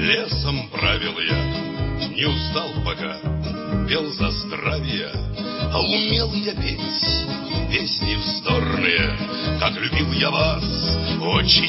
Лесом правил я, не устал пока, пел за здравие, а умел я петь песни вздорные, как любил я вас. Очи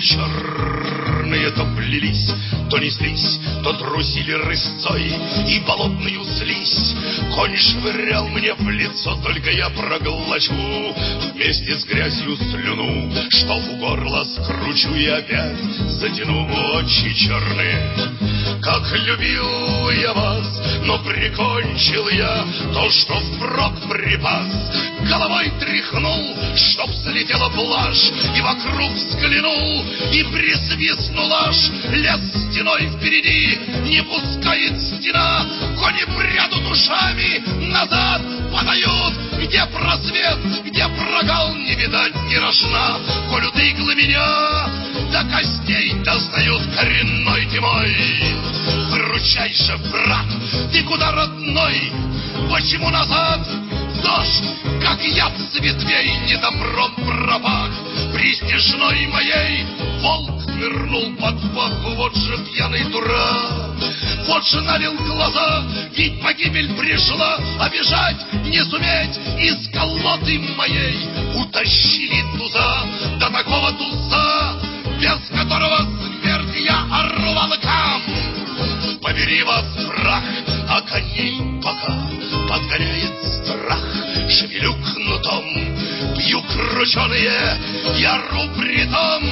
черные то плелись, то неслись, то трусили рысцой и болотную слизь. Конь швырял мне в лицо, только я проглочу вместе с грязью слюну, что в горло скручу и опять затяну. Очи черные, как любил я вас, но прикончил я то, что впрок припас. Головой тряхнул, чтоб слетела блажь, и вокруг взглянул, и присвистнул аж. Лес стеной впереди, не пускает стена, кони прядут ушами, назад подают. Где просвет, где прогал, не видать ни рожна. Колют иглы меня, до костей достают коренной тьмой. Выручай же, брат, ты куда, родной? Почему назад? Дождь, как яд с ветвей, недобром пропах. При снежной моей волк нырнул под бок. Вот же пьяный дурак, вот же налил глаза, ведь погибель пришла, а бежать не суметь. Из колоды моей утащили туза, до такого туза, без которого смерть я орвалкам. Побери вас, прах, а коней пока подгоняет страх. Шевелю кнутом, бью крученые, я ору притом.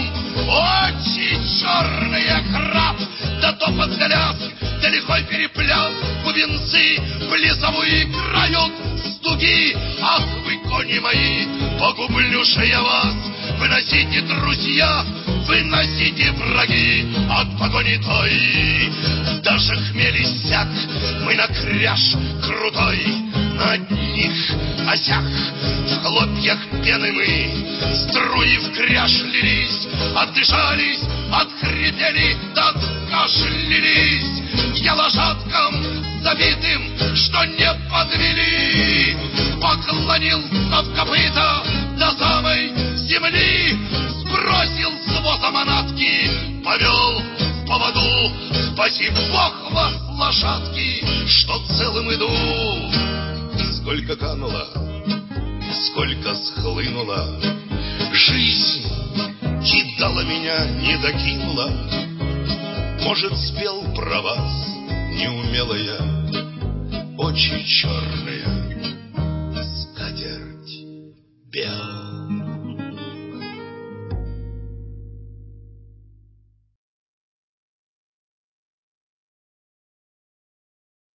Очи черные, храп, да топот да лязг, да лихой перепляс. Бубенцы плясовую играют с дуги. Ах вы, кони мои, погублюша я вас. Выносите, друзья, выносите, враги, от погони той. Даже хмель иссяк, мы на кряж крутой, на одних осях. В хлопьях пены мы, струи в кряж лились, отдышались, отхрипели, да откашлялись. Я лошадкам забитым, что не подвели, поклонился в копыта до самой земли. Сбросил с воза манатки, повел в поводу. Спаси Бог вас, лошадки, что целым иду. Сколько кануло, сколько схлынуло, жизнь кидала меня, не докинула. Может, спел про вас неумелая, очи черные, скатерть белая.